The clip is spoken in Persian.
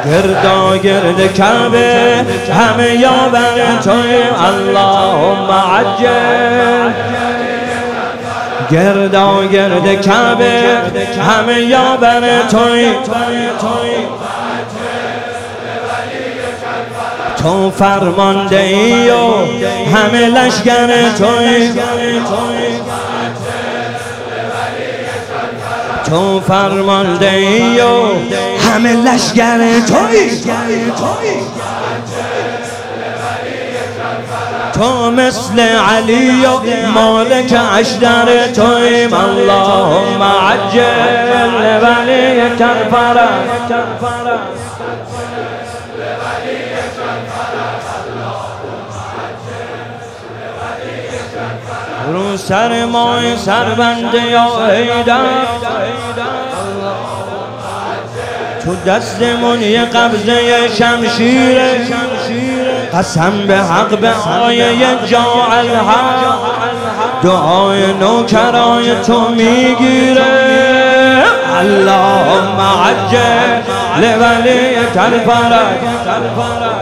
گردا گرد کعبه همه یاور توی اللهم عجل. گردا گرد کعبه همه یاور توی تو فرمانده ای و همه لشگر توی تو فرمانده ای و همه لشگر توی تو مثل علی و مالک اشتر توی اللهم عجل ولی کربلا. رو سر مای سربنده یا حیدر تو دستمون یه قبضه شمشیره قسم به حق به آیه جا الحق دعای نوکرای تو میگیره. اللهم عجل ولی کربلا.